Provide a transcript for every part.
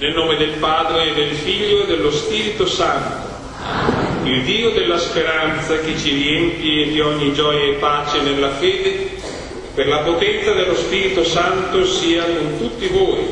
Nel nome del Padre, e del Figlio e dello Spirito Santo. Il Dio della speranza, che ci riempie di ogni gioia e pace nella fede, per la potenza dello Spirito Santo sia con tutti voi.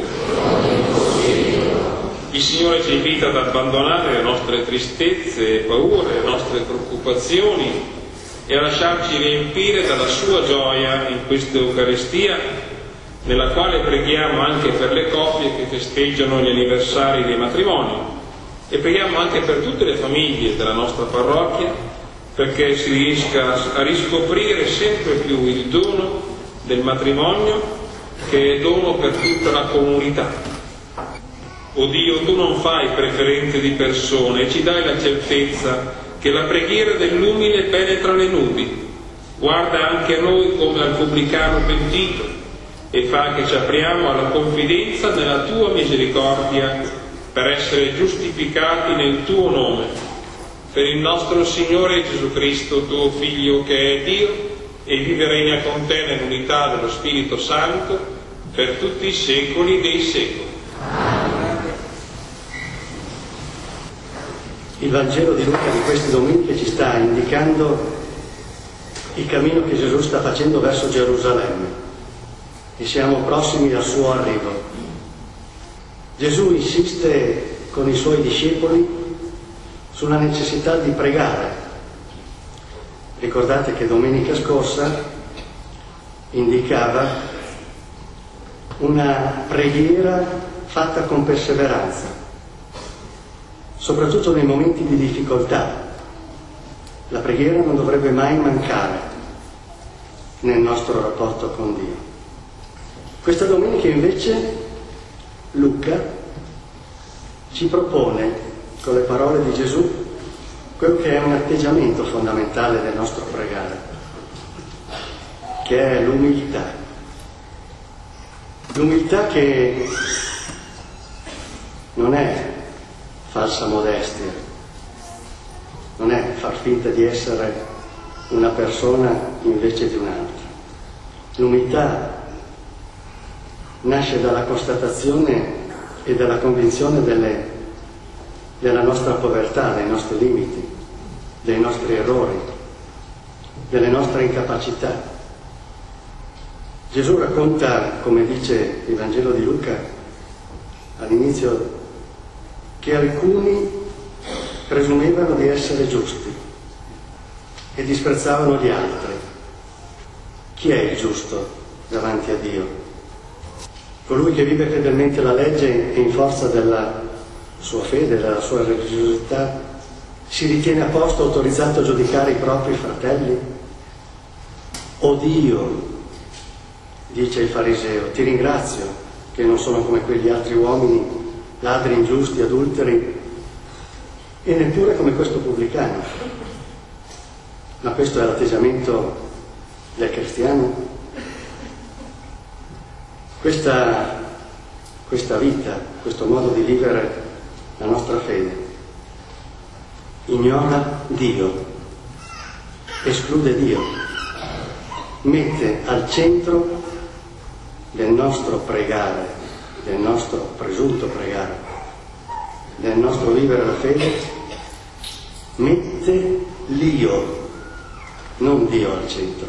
Il Signore ci invita ad abbandonare le nostre tristezze e paure, le nostre preoccupazioni e a lasciarci riempire dalla sua gioia in questa Eucaristia, nella quale preghiamo anche per le coppie che festeggiano gli anniversari dei matrimoni e preghiamo anche per tutte le famiglie della nostra parrocchia, perché si riesca a riscoprire sempre più il dono del matrimonio, che è dono per tutta la comunità. O Dio, tu non fai preferenze di persone e ci dai la certezza che la preghiera dell'umile penetra le nubi. Guarda anche a noi come al pubblicano pentito e fa che ci apriamo alla confidenza nella tua misericordia per essere giustificati nel tuo nome. Per il nostro Signore Gesù Cristo, tuo Figlio, che è Dio e vive e regna con te nell'unità dello Spirito Santo per tutti i secoli dei secoli. Il Vangelo di Luca di queste domeniche ci sta indicando il cammino che Gesù sta facendo verso Gerusalemme e siamo prossimi al suo arrivo. Gesù insiste con i suoi discepoli sulla necessità di pregare. Ricordate che domenica scorsa indicava una preghiera fatta con perseveranza, soprattutto nei momenti di difficoltà. La preghiera non dovrebbe mai mancare nel nostro rapporto con Dio. Questa domenica invece Luca ci propone, con le parole di Gesù, quello che è un atteggiamento fondamentale del nostro pregare, che è l'umiltà. L'umiltà che non è falsa modestia, non è far finta di essere una persona invece di un'altra. L'umiltà nasce dalla constatazione e dalla convinzione della nostra povertà, dei nostri limiti, dei nostri errori, delle nostre incapacità. Gesù racconta, come dice il Vangelo di Luca all'inizio, che alcuni presumevano di essere giusti e disprezzavano gli altri. Chi è il giusto davanti a Dio? Colui che vive fedelmente la legge e in forza della sua fede, della sua religiosità, si ritiene a posto, autorizzato a giudicare i propri fratelli? O Dio, dice il fariseo, ti ringrazio che non sono come quegli altri uomini, ladri, ingiusti, adulteri, e neppure come questo pubblicano. Ma questo è l'atteggiamento del cristiano? Questa vita, questo modo di vivere la nostra fede, ignora Dio, esclude Dio, mette al centro del nostro pregare, del nostro presunto pregare, del nostro vivere la fede, mette l'io, non Dio al centro.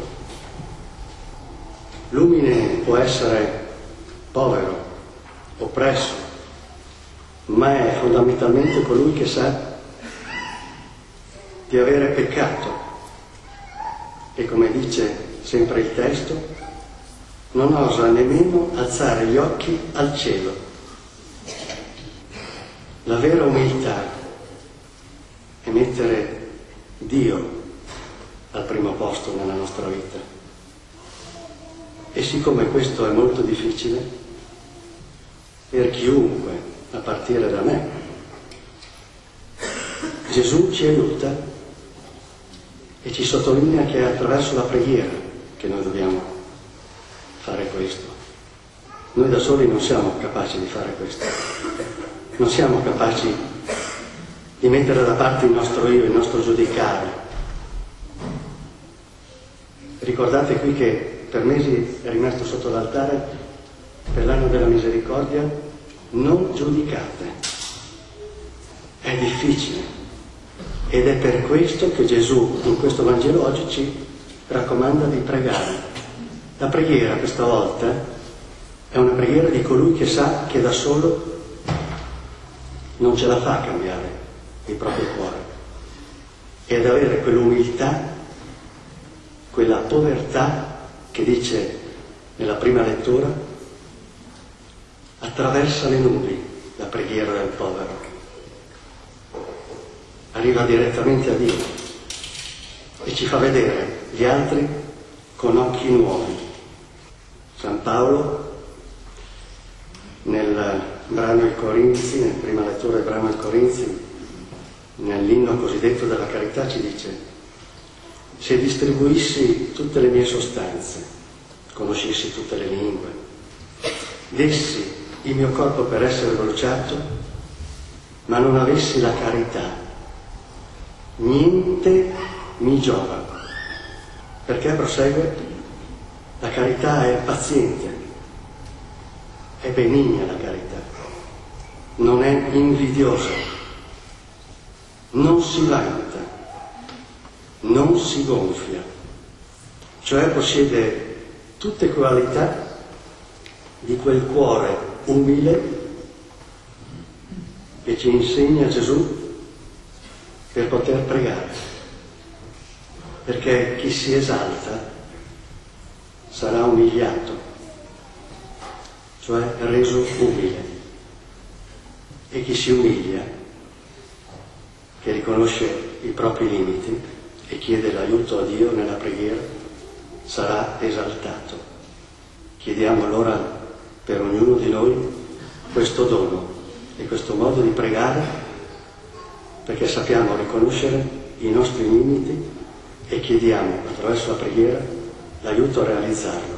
L'umile può essere povero, oppresso, ma è fondamentalmente colui che sa di avere peccato e, come dice sempre il testo, non osa nemmeno alzare gli occhi al cielo. La vera umiltà è mettere Dio al primo posto nella nostra vita. E siccome questo è molto difficile per chiunque, a partire da me, Gesù ci aiuta e ci sottolinea che è attraverso la preghiera che noi dobbiamo fare questo. Noi da soli non siamo capaci di fare questo, non siamo capaci di mettere da parte il nostro io, il nostro giudicare. Ricordate qui che per mesi è rimasto sotto l'altare, per l'anno della misericordia, non giudicate. È difficile ed è per questo che Gesù in questo Vangelo oggi ci raccomanda di pregare. La preghiera questa volta è una preghiera di colui che sa che da solo non ce la fa a cambiare il proprio cuore, ed avere quell'umiltà, quella povertà che dice nella prima lettura: attraversa le nubi la preghiera del povero, arriva direttamente a Dio e ci fa vedere gli altri con occhi nuovi. San Paolo nel brano ai Corinzi, nella prima lettura del brano ai Corinzi, nell'inno cosiddetto della carità, ci dice: se distribuissi tutte le mie sostanze, conoscissi tutte le lingue, dessi il mio corpo per essere bruciato, ma non avessi la carità, niente mi giova. Perché prosegue? La carità è paziente, è benigna la carità, non è invidiosa, non si vanta, non si gonfia, cioè possiede tutte qualità di quel cuore umile che ci insegna Gesù per poter pregare, perché chi si esalta sarà umiliato, cioè reso umile, e chi si umilia, che riconosce i propri limiti e chiede l'aiuto a Dio nella preghiera, sarà esaltato. Chiediamo allora per ognuno di noi questo dono e questo modo di pregare, perché sappiamo riconoscere i nostri limiti e chiediamo attraverso la preghiera l'aiuto a realizzarlo.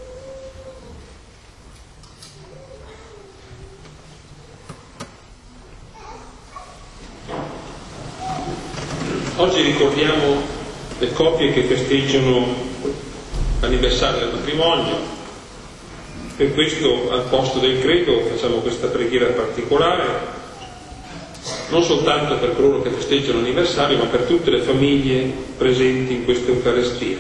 Oggi ricordiamo le coppie che festeggiano l'anniversario del matrimonio. Per questo, al posto del credo, facciamo questa preghiera particolare, non soltanto per coloro che festeggiano l'anniversario, ma per tutte le famiglie presenti in questa Eucaristia.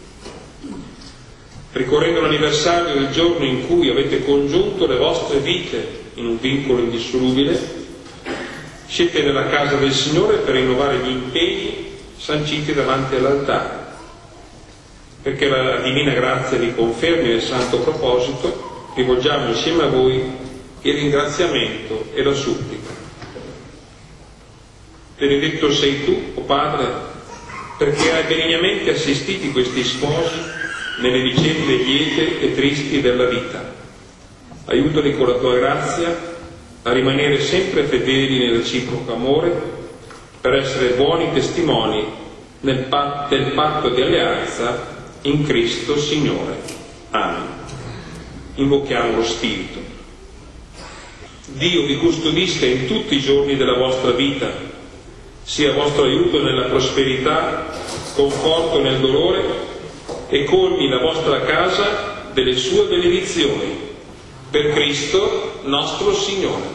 Ricorrendo l'anniversario del giorno in cui avete congiunto le vostre vite in un vincolo indissolubile, siete nella casa del Signore per rinnovare gli impegni sanciti davanti all'altare, perché la divina grazia vi confermi nel santo proposito. Rivolgiamo insieme a voi il ringraziamento e la supplica. Benedetto sei tu, o Padre, perché hai benignamente assistiti questi sposi nelle vicende liete e tristi della vita. Aiutali con la tua grazia a rimanere sempre fedeli nel reciproco amore, per essere buoni testimoni del patto di alleanza in Cristo Signore. Amen. Invochiamo lo Spirito. Dio vi custodisca in tutti i giorni della vostra vita, sia vostro aiuto nella prosperità, conforto nel dolore, e colmi la vostra casa delle sue benedizioni. Per Cristo nostro Signore.